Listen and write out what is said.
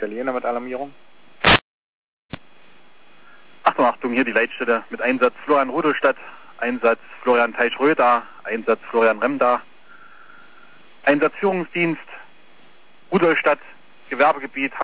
Berliner mit Alarmierung. Achtung, Achtung, hier die Leitstelle mit Einsatz Florian Rudolstadt, Einsatz Florian Teich-Röder, Einsatz Florian Remda, Einsatz Führungsdienst Rudolstadt, Gewerbegebiet